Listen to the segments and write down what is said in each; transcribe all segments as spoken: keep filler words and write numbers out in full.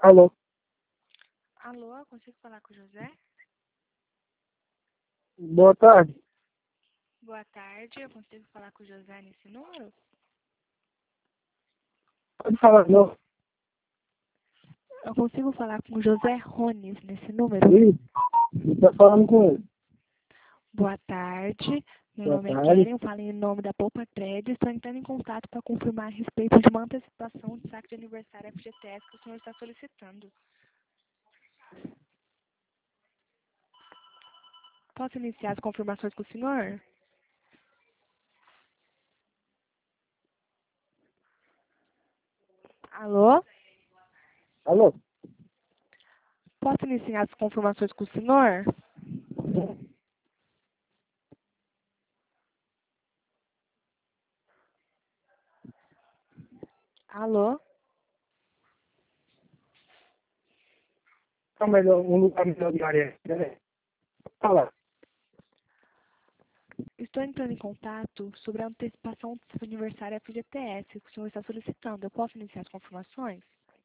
Alô? Alô, consigo falar com o José? Boa tarde. Boa tarde, eu consigo falar com o José nesse número? Pode falar, não. Eu consigo falar com o José Rones nesse número? Sim, está falando com ele. Boa tarde, meu Boa nome é tarde. Karen, eu falo em nome da Poupa Cred, estou entrando em contato para confirmar a respeito de uma antecipação de saque de aniversário F G T S que o senhor está solicitando. Posso iniciar as confirmações com o senhor? Alô? Alô? Posso iniciar as confirmações com o senhor? Alô? Tá melhor, um lugar melhor de área. Peraí. Fala. Estou entrando em contato sobre a antecipação do seu aniversário F G T S que o senhor está solicitando. Eu posso iniciar as confirmações?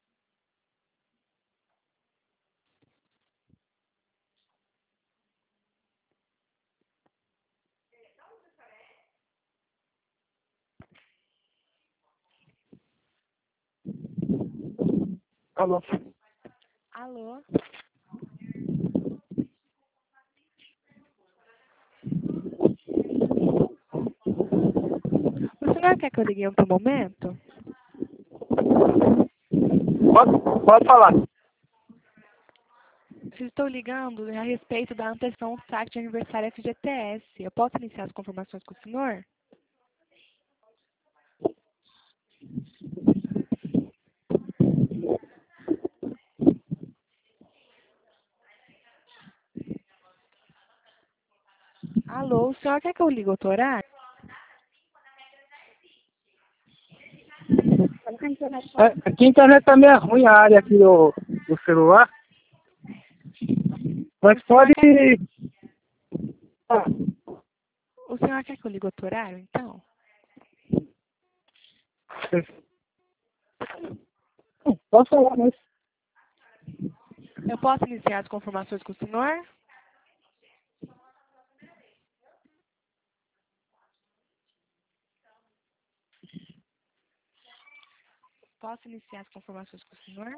Alô? Alô? O senhor quer que eu ligue em outro momento? Pode, pode falar. Estou ligando a respeito da antecipação do saque de aniversário F G T S. Eu posso iniciar as confirmações com o senhor? Alô, o senhor quer que eu ligue outro horário? É, aqui a internet tá meio ruim, a área aqui do, do celular. Mas O senhor pode... quer, Ah, o senhor quer que eu ligue outro horário, então? pode falar, mas... Eu posso iniciar as confirmações com o senhor? Posso iniciar as confirmações com o senhor?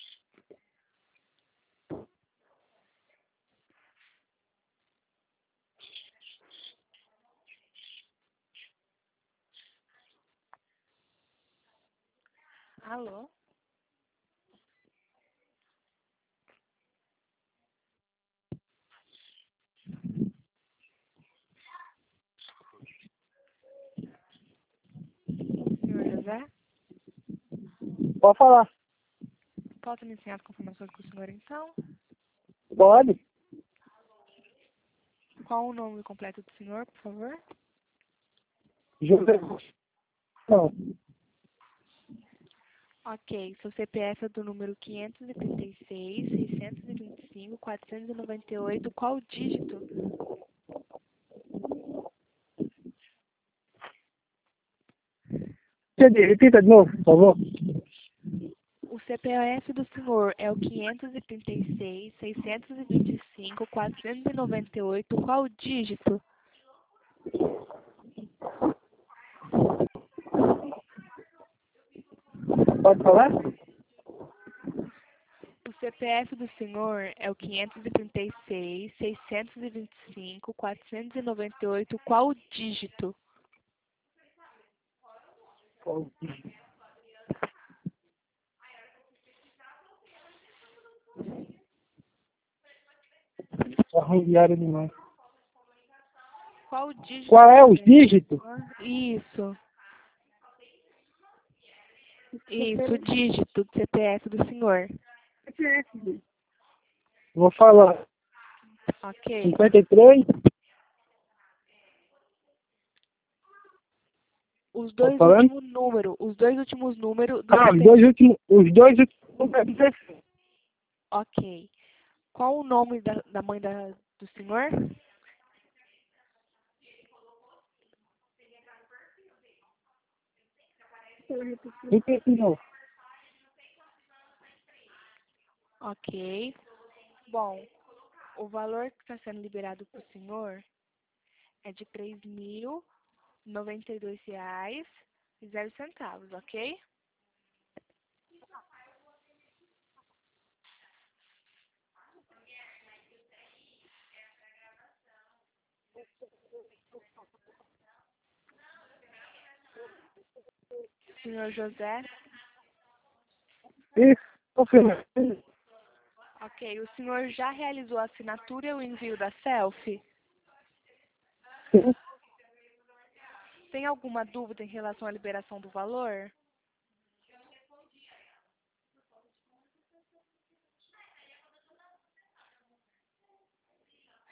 Alô? Senhor José? Pode falar. Posso iniciar as confirmações com o senhor, então? Pode. Qual o nome completo do senhor, por favor? José... Não. Ok, seu C P F é do número quinhentos e trinta e seis, seiscentos e vinte e cinco, quatrocentos e noventa e oito. Qual o dígito? Repita de novo, por favor. O C P F do senhor é o quinhentos e trinta e seis, seiscentos e vinte e cinco, quatrocentos e noventa e oito. Qual o dígito? Pode falar? O C P F do senhor é o quinhentos e trinta e seis, seiscentos e vinte e cinco, quatrocentos e noventa e oito. Qual o dígito? Tá ruim de área demais. Qual o dígito? Qual é do os C P F? dígitos? Isso. Isso, o dígito do C P F do senhor. Vou falar. Ok. cinquenta e três. Os Tá dois falando? últimos números, os dois últimos números do Ah, os C P F. dois últimos, os dois últimos é dezesseis. Ok. Qual o nome da, da mãe da, do senhor? Repita de novo. Ok. Bom, o valor que está sendo liberado para o senhor é de três mil e noventa e dois reais e zero centavos, ok? Senhor José? Isso, confirma. Ok. O senhor já realizou a assinatura e o envio da selfie? Sim. Tem alguma dúvida em relação à liberação do valor?